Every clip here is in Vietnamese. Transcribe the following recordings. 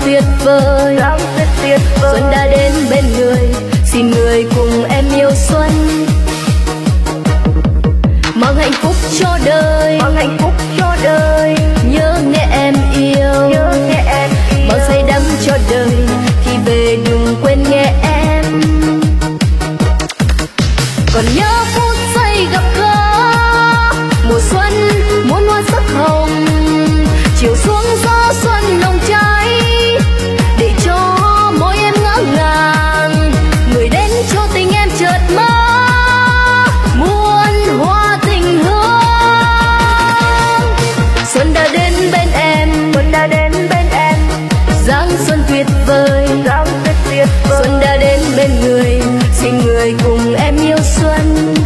tuyệt vời. Xuân đã đến bên người, xin người cùng em yêu xuân. Mang hạnh phúc cho đời, nhớ nghe em yêu. Mang say đắm cho đời, khi về đừng quên nghe em. Còn nhớ phút giây gặp gỡ, mùa xuân muôn hoa sắc hồng, chiều xuống gió xuân nồng cháy, để cho môi em ngỡ ngàng. Người đến cho tình em chợt mơ, muôn hoa tình hương. Xuân đã đến bên em, dáng xuân tuyệt vời. Xuân đã đến bên người, xin người cùng em yêu xuân.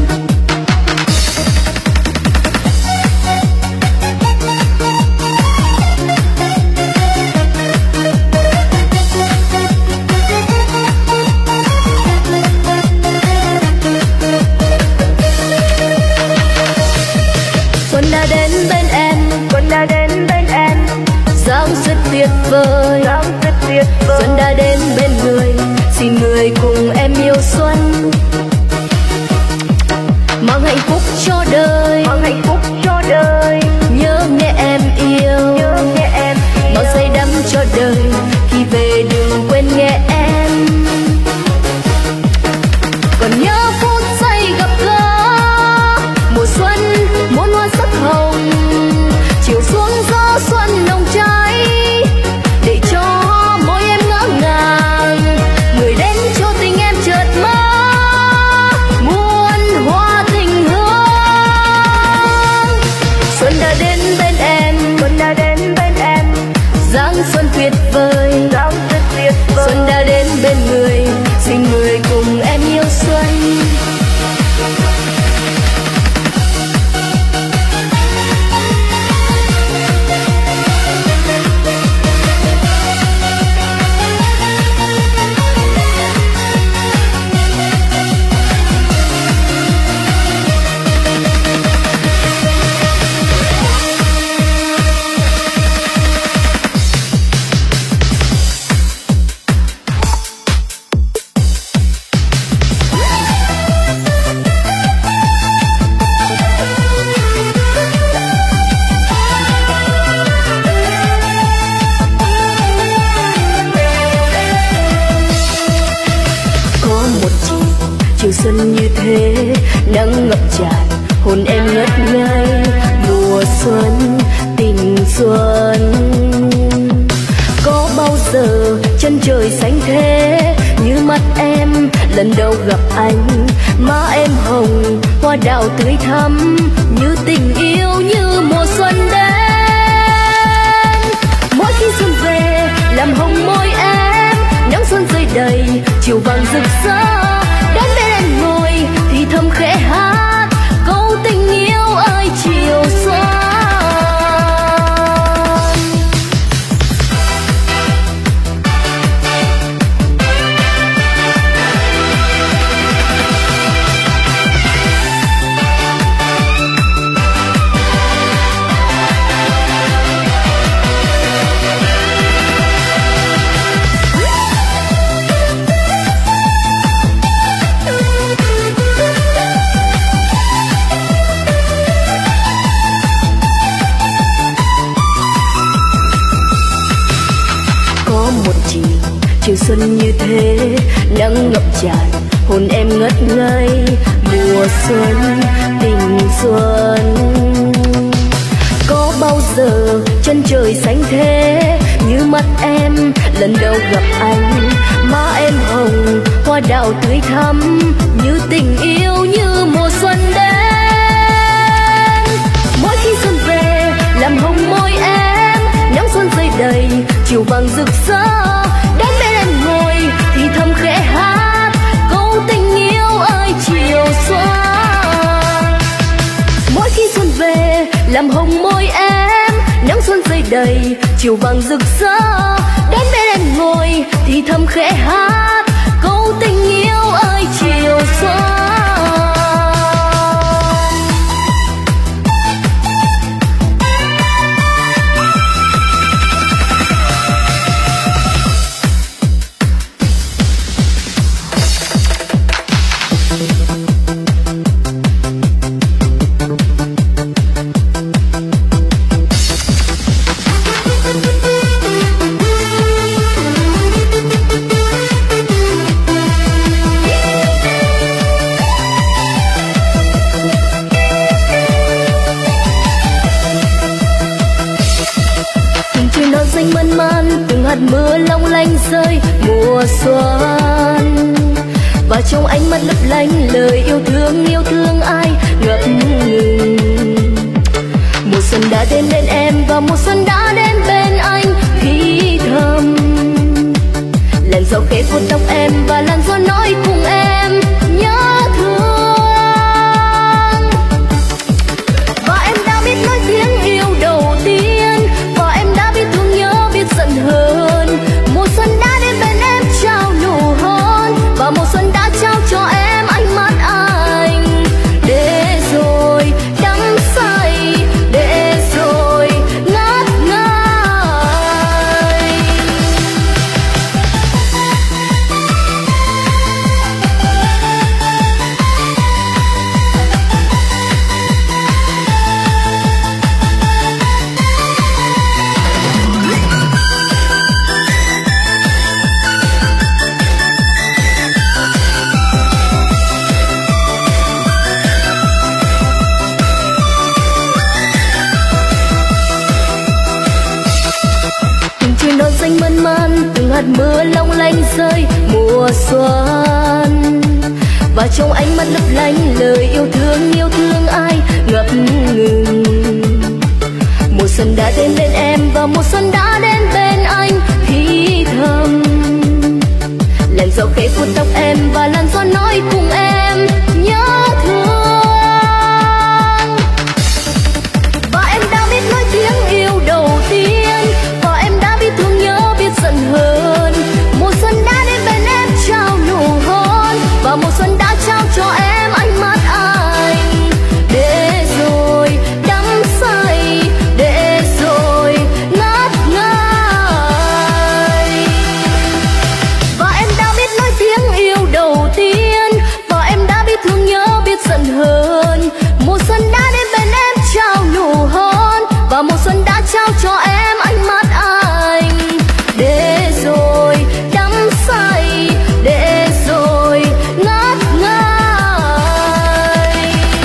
Xuân đã đến bên em, dáng xuân tuyệt vời. Xuân đã đến bên người, xin người cùng em yêu xuân. Mang hạnh phúc cho đời, nhớ nghe em yêu. Mang say đắm cho đời, khi về đừng quên nghe em. Còn nhớ phút giây gặp gỡ, mùa xuân muôn hoa sắc hồng, chiều xuống gió xuân nồng cháy, để cho môi em ngỡ ngàng. Người đến cho tình em chợt mơ, muôn hoa tình hương. Xuân đã đến bên em, dáng xuân tuyệt vời. Xuân đã đến bên người, xin người cùng em yêu xuân. Chiều xuân như thế, nắng ngập tràn, hồn em ngất ngây. Mùa xuân, tình xuân, có bao giờ chân trời xanh thế như mắt em lần đầu gặp anh. Má em hồng, hoa đào tươi thắm, như tình yêu như mùa xuân đến. Mỗi khi xuân về làm hồng môi em, nắng xuân rơi đầy, chiều vàng rực rỡ. Đến bên em ngồi thì thầm khẽ hát câu tình yêu ơi chiều xuân. Chiều xuân như thế, nắng ngập tràn, hồn em ngất ngây. Mùa xuân, tình xuân, có bao giờ chân trời xanh thế như mắt em lần đầu gặp anh. Má em hồng, hoa đào tươi thắm, như tình yêu như mùa xuân đến. Mỗi khi xuân về làm hồng môi em, nắng xuân rơi đầy, chiều vàng rực rỡ. Đến bên em ngồi thì thầm khẽ hát câu tình yêu ơi chiều xuân. Mỗi khi xuân về làm hồng môi em, nắng xuân rơi đầy, chiều vàng rực rỡ. Đến bên em ngồi thì thầm khẽ hát câu tình yêu ơi chiều xuân. mưa long lanh rơi mùa xuân. Và trong ánh mắt lấp lánh lời yêu thương ai ngập ngừng. Mùa xuân đã đến bên em và mùa xuân đã đến bên anh thì thầm. Làn gió khẽ vuốt tóc em và làn gió nói cùng em nhớ thương. Và em đã biết nói tiếng yêu đầu tiên, và em đã biết thương nhớ biết giận hờn. Mùa xuân đã đến bên em trao nụ hôn, và mùa xuân đã trao cho em ánh mắt anh. Để rồi đắm say, để rồi ngất ngây. Xanh mơn man từng hạt mưa long lanh rơi mùa xuân. Và trong ánh mắt lấp lánh lời yêu thương ai ngập ngừng. Mùa xuân đã đến bên em và mùa xuân đã đến bên anh thì thầm. Làn gió khẽ vuốt tóc em và làn gió nói cùng em nhớ thương. Và em đã biết nói tiếng yêu đầu tiên, và em đã biết thương nhớ biết giận hờn. Mùa xuân đã đến bên em trao nụ hôn, và mùa xuân đã trao cho em ánh mắt anh. Để rồi đắm say, để rồi ngất ngây. Và em đã biết nói tiếng yêu đầu tiên, và em đã biết thương nhớ biết giận hờn. Mùa xuân đã đến bên em trao nụ hôn, và mùa xuân đã trao cho em ánh mắt anh. Để rồi đắm say, để rồi ngất ngây.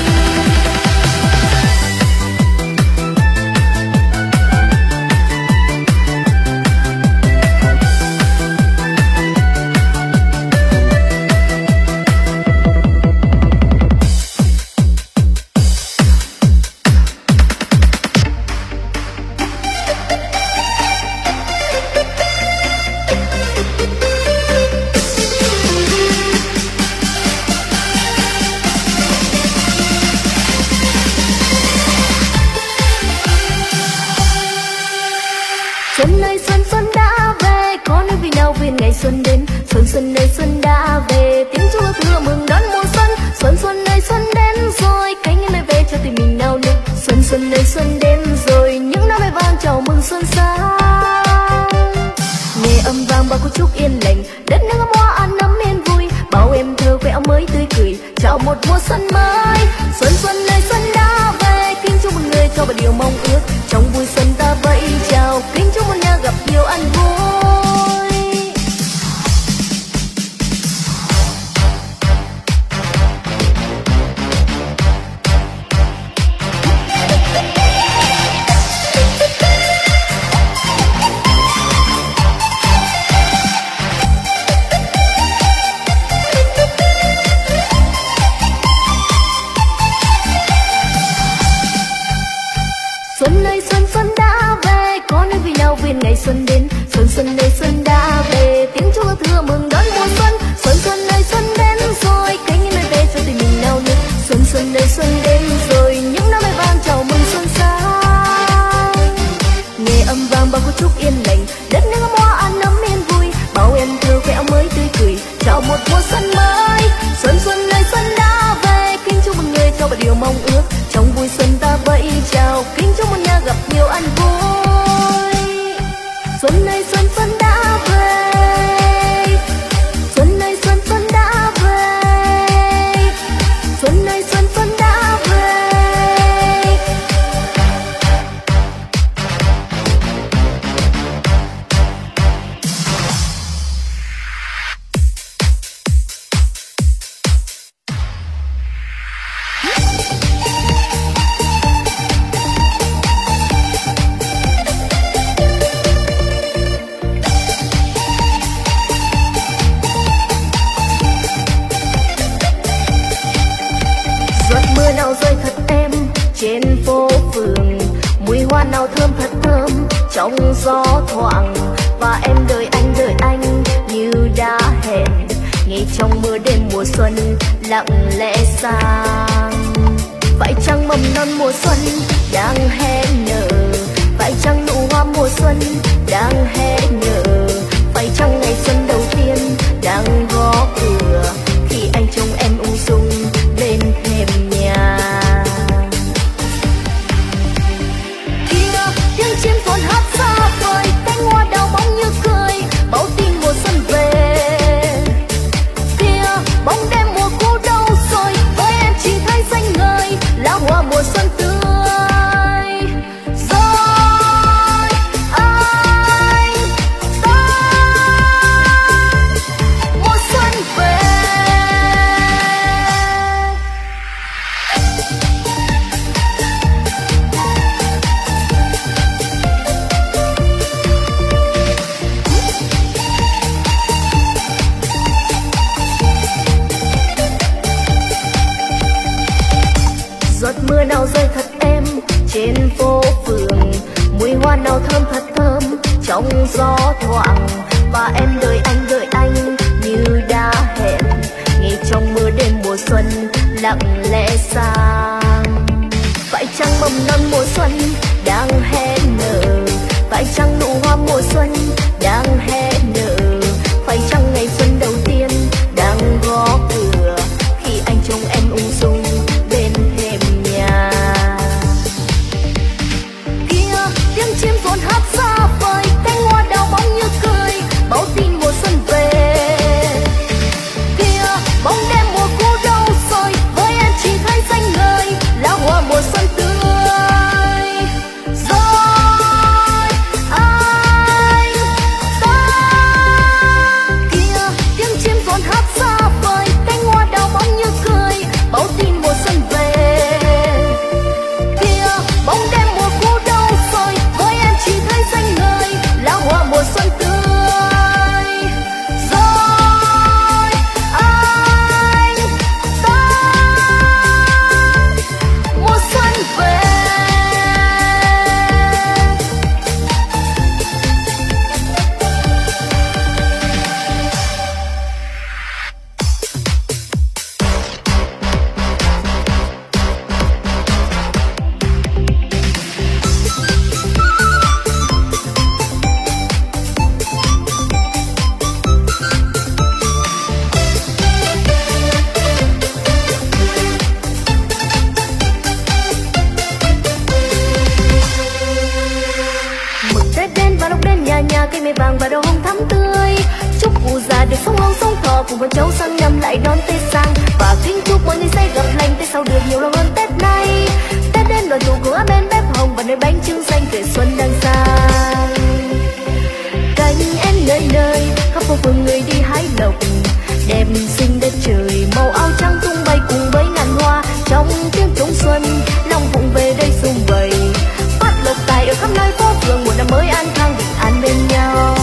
Xuân ơi xuân xuân đã về, có nói vì nào về ngày xuân đến. Xuân xuân ơi xuân đã về, tiếng Chúa thưa mừng đón mùa xuân. Xuân xuân ơi xuân đến rồi, cánh em lại về cho tình mình nào nữa. Xuân xuân ơi xuân đến rồi, những đám mây vang chào mừng xuân sang. Nghe âm vang bao câu chúc yên lành, đất nước hoa an ấm yên vui. Bao em thơ vẽ mới tươi cười, chào một mùa xuân mới. Xuân xuân ơi xuân đã về, kính chúc mọi người cho một điều mong ước. Trong vui xuân ta vẫy chào, kính chúc một nhà gặp nhiều ăn vui. Xuân ơi xuân xuân đã về, có nói vì nào về ngày xuân đến. Xuân xuân ơi xuân đã về, tiếng Chúa thưa mừng đón mùa xuân. Xuân xuân ơi xuân đến rồi, cánh em lại về cho tình mình nào nữa. Xuân xuân ơi xuân đến rồi, những đám mây vang chào mừng xuân sang. Nghe âm vang bao câu chúc yên lành, đất nước hoa an ấm yên vui. Bao em thơ vẽ mới tươi cười, chào một mùa xuân mới. Xuân xuân ơi xuân đã về, kính chúc mọi người cho một điều mong ước. Trong vui xuân ta vẫy chào, kính chúc một nhà gặp nhiều ăn vui. Xuân ơi xuân xuân đã về, xuân ơi xuân xuân phố phường, mùi hoa nào thơm thật thơm trong gió thoảng. Và em đợi anh như đã hẹn, ngay trong mưa đêm mùa xuân lặng lẽ sang. Phải chăng mầm non mùa xuân đang hé nở, phải chăng nụ hoa mùa xuân đang hé nở, phải chăng ngày xuân đầu tiên đang gõ cửa khi anh trông em ung dung bên thềm nhà. Kia tiếng chim còn hát xa vời, cánh hoa đào bóng như cười báo tin mùa xuân về. Kia bóng đêm mùa cũ đâu rồi, với em chỉ thấy xanh ngời lá hoa mùa xuân tươi. Giọt mưa nào rơi thật êm trên phố phường, mùi hoa nào thơm thật thơm trong gió thoảng. Và em đợi anh như đã hẹn, ngay trong mưa đêm mùa xuân lặng lẽ sang. Phải chăng mầm non mùa xuân đang hé nở, phải chăng nụ hoa mùa xuân đang hé nở, phải chăng ngày xuân đầu tiên đang gõ cửa khi anh trông em ung dung bên thềm nhà. Kia tiếng chim còn hát xa vời, cánh hoa đào bóng như cười báo tin mùa xuân về. Kia bóng đêm mùa cũ đâu rồi, với em chỉ thấy xanh ngời lá hoa mùa xuân tươi. Rồi anh ta kia tiếng chim còn hát xa vời, cánh hoa đào bóng như cười báo tin mùa xuân về. Kia bóng đêm mùa cũ đâu rồi, với em chỉ thấy xanh ngời lá hoa mùa xuân tươi. Rồi anh ta mùa xuân về. Mừng Tết đến và lúc đêm nhà nhà cây mây vàng và đào hồng thắm tươi. Chúc cụ già được sống lâu sống thọ, cùng con cháu sang năm lại đón Tết sang. Và kính chúc mọi người sẽ gặp lành, Tết sau được nhiều lâu hơn Tết nay. Tết đến đoàn tụ của bên bếp hồng và nơi bánh trưng xanh tuổi xuân đang sang. Cánh én nơi nơi khắp phố phường người đi hái lộc, đẹp xinh đất trời màu áo trắng tung bay cùng với ngàn hoa. Trong tiếng trống xuân lòng vụng về đây sum vầy, phát lộc tài ở khắp nơi phố phường, một năm mới an khang bình an bên nhau.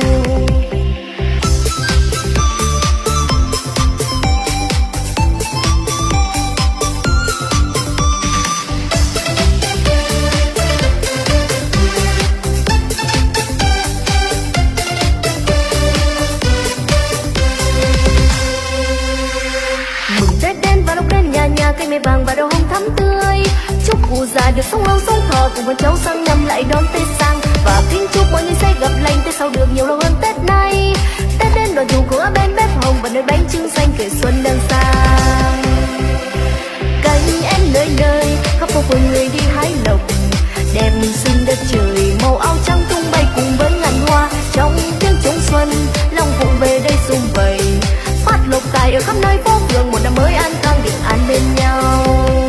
Mừng Tết đến và lúc đêm nhà nhà cây mây vàng và đào hồng thắm tươi. Chúc cụ già được sống lâu sống thọ, cùng con cháu sang năm lại đón Tết sang. Và kính chúc mọi người sẽ gặp lành, Tết sau được nhiều lâu hơn Tết nay. Tết đến đoàn tụ của bên bếp hồng và nơi bánh trưng xanh tuổi xuân đang sang. Cánh én nơi nơi khắp phố phường người đi hái lộc, đẹp xinh đất trời màu áo trắng tung bay cùng với ngàn hoa. Trong tiếng trống xuân lòng vụng về đây sum vầy, phát lộc tài ở khắp nơi phố phường, một năm mới an khang bình an bên nhau.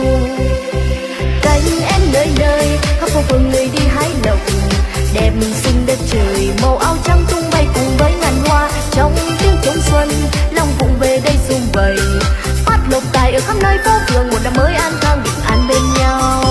Cánh én nơi nơi khắp phố phường người đi hái lộc, đẹp xinh đất trời màu áo trắng tung bay cùng với ngàn hoa. Trong tiếng trống xuân lòng vụng về đây sum vầy, phát lộc tài ở khắp nơi phố phường, một năm mới an khang bình an bên nhau.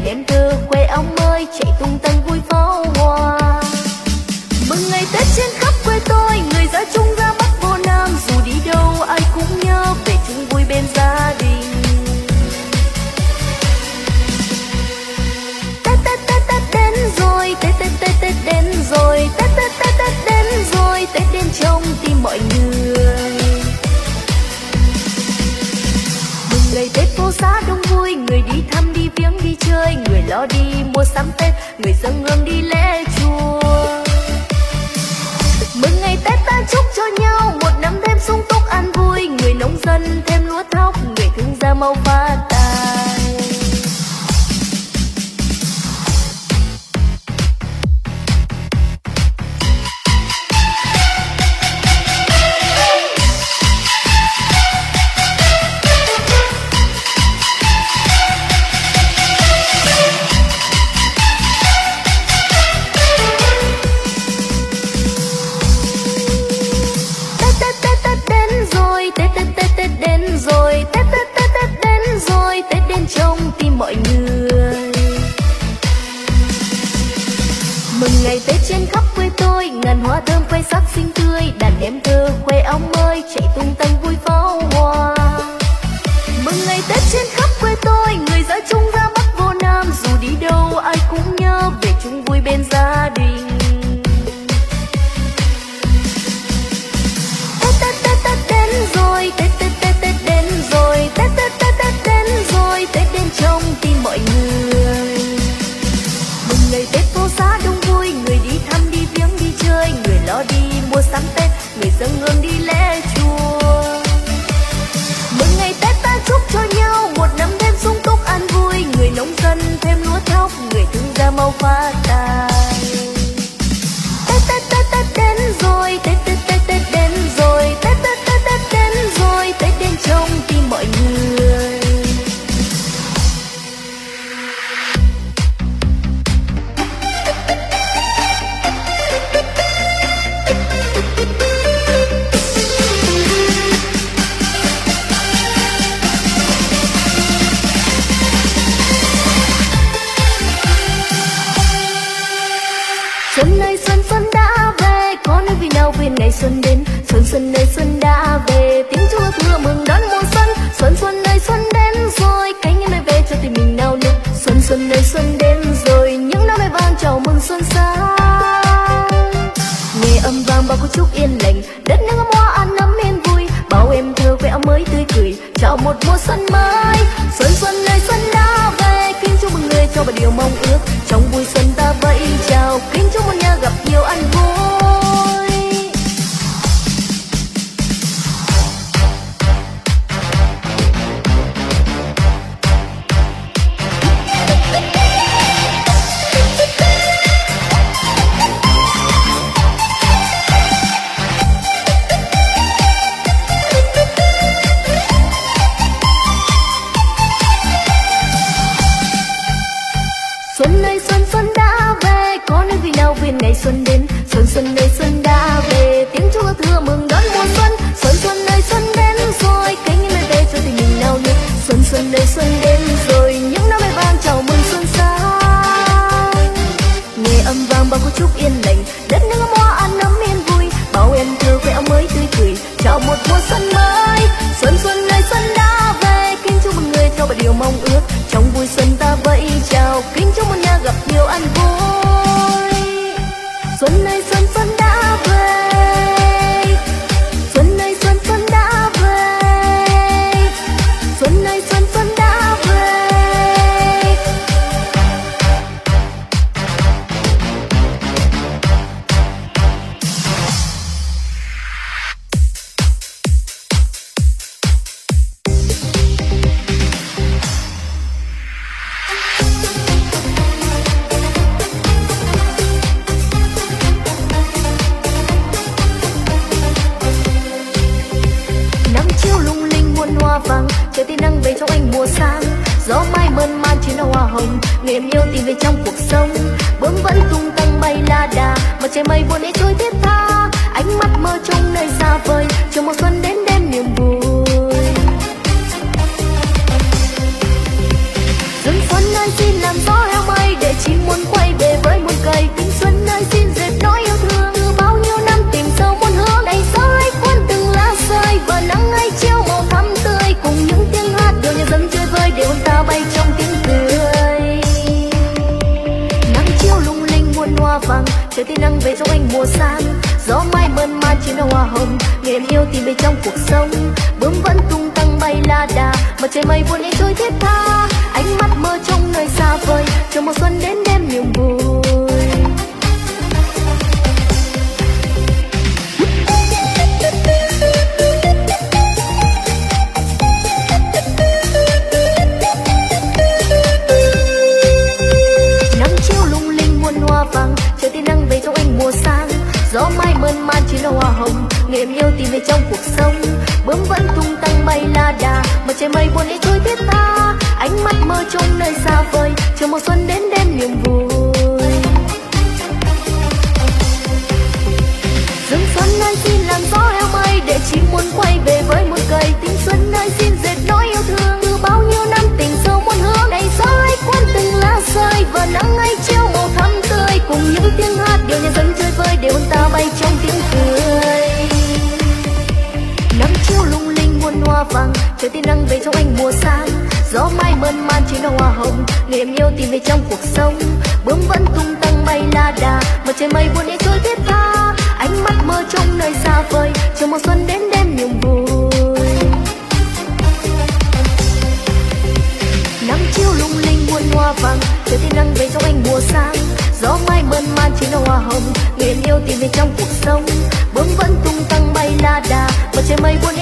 đêm thơ khoe áo mới chạy tung tăng vui pháo hoa. Mừng ngày Tết trên khắp quê tôi, người ra chung ra Bắc vô Nam, dù đi đâu ai cũng nhớ về chung vui bên gia đình. Tết Tết Tết Tết đến rồi, Tết Tết Tết Tết đến rồi, Tết Tết Tết Tết đến rồi, Tết đến trong tim mọi người. Mừng ngày Tết phố xá đông vui, người đi thăm đi viếng đi chơi, người lo đi mua sắm Tết, người dâng hương đi lễ chùa. Mừng ngày Tết ta chúc cho nhau một năm thêm sung túc an vui, người nông dân thêm lúa thóc, người thương gia mau phát tài. Trong tim mọi người. Mừng ngày Tết trên khắp quê tôi, ngàn hoa thơm khoe sắc xinh tươi, đàn em thơ khoe áo mới chạy tung tăng vui pháo hoa. Mừng ngày Tết trên khắp quê tôi, người ra chung ra Bắc vô Nam, dù đi đâu ai cũng nhớ về chung vui bên gia đình. Tết Tết Tết Tết đến rồi, Tết Tết Tết Tết đến rồi, Tết Tết Tết Tết đến rồi, Tết đến trong tim mọi người. Mừng ngày Tết phố xá đông vui, người đi thăm đi viếng đi chơi, người lo đi mua sắm Tết, người dâng hương đi lễ chùa. Mừng ngày Tết ta chúc cho nhau một năm thêm sung túc an vui, người nông dân thêm lúa thóc, người thương gia mau phát tài. Tết Tết Tết Tết đến rồi, Tết Tết Tết Tết đến rồi, Tết Tết Tết Tết đến rồi, Tết đến trong tim mọi người. Xuân ơi xuân xuân đã về, có nơi vì nào về ngày xuân đến. Xuân xuân ơi xuân đã về, tiếng Chúa thưa mừng đón mùa xuân. Xuân xuân ơi xuân đến rồi, cánh em ơi về cho tình mình nào nức. Xuân xuân ơi xuân đến rồi, những năm mai vang chào mừng xuân sang. Nghe âm vang bao câu chúc yên lành, đất nước ấm hoa an ấm yên vui. Bao em thơ khoe áo mới tươi cười, chào một mùa xuân mới. Xuân xuân ơi xuân đã về, kính chúc mừng người cho bao điều mong ước. Trong vui xuân ta vẫy chào, kính chúc một nhà gặp nhiều ăn vui. Xuân ơi xuân xuân đã về, có nơi vì nào về ngày xuân đến. Xuân xuân ơi xuân đã về, tiếng Chúa thưa mừng đón mùa xuân. Xuân xuân ơi xuân đến rồi, cánh em ơi về cho tình mình nào nức. Xuân xuân ơi xuân đến rồi, những năm mai vang chào mừng xuân sang. Nghe âm vang bao câu chúc yên lành, đất nước ấm hoa an ấm yên vui. Bao em thơ khoe áo mới tươi cười, chào một mùa xuân mới. Xuân xuân ơi xuân đã về, kính chúc mừng người cho bao điều mong ước. Trong vui xuân ta vẫy chào, kính chúc một nhà gặp nhiều ăn vui. Xuân ơi xuân xuân đã về, xuân ơi xuân xuân đã về, xuân ơi xuân xuân đã về. Vàng trời tia nắng về trong anh mùa sang, gió mai mơn man chuyến hoa hồng, người em yêu tìm về trong cuộc sống. Bướm vẫn tung tăng bay la đà, mặt trời mây buồn để trôi thiết tha, ánh mắt mơ trong nơi xa vời, chờ mùa xuân đến đêm niềm vui. Xuân xuân ơi xin làm gió trong anh mùa sang, gió mai mơn man chỉ là hoa hồng, ngày em yêu tìm về trong cuộc sống. Bướm vẫn tung tăng bay la đà, mà trời mây buồn ấy trôi thiết tha, ánh mắt mơ trong nơi xa vời, chờ mùa xuân đến đêm niềm vui. Nắng chiếu lung linh muôn hoa vàng, trời tia nắng về trong anh mùa sang, gió mai mơn man chỉ là hoa hồng, ngày em yêu tìm về trong cuộc sống. Bướm vẫn tung tăng bay la đà, mà trời mây buồn ấy trôi thiết tha, ánh mắt mơ trong nơi xa vời, chờ mùa xuân đến đêm niềm vui. Dương xuân ơi xin làm gió heo mây, để chim muốn quay về với một cây. Tình xuân ơi xin dệt nỗi yêu thương, từ bao nhiêu năm tình sâu muôn hướng. Này gió ấy cuốn từng lá rơi, và nắng ấy chiếu màu thắm tươi, cùng những tiếng hát điều nhà dân chơi vơi, để hồn ta bay trong tiếng cười. Nắng chiếu lung linh muôn hoa vàng, trời tia nắng về trong anh mùa sang, gió mai mơn man chỉ là hoa hồng, ngày em yêu tìm về trong cuộc sống. Bướm vẫn tung tăng bay la đà, mà trời mây buồn ấy trôi thiết tha, ánh mắt mơ trong nơi xa vời, chờ mùa xuân đến đêm niềm vui. Nắng chiếu lung linh muôn hoa vàng, trời tia nắng về trong anh mùa sang, gió mai mơn man chỉ là hoa hồng, ngày em yêu tìm về trong cuộc sống. Bướm vẫn tung tăng bay la đà, mà trời mây buồn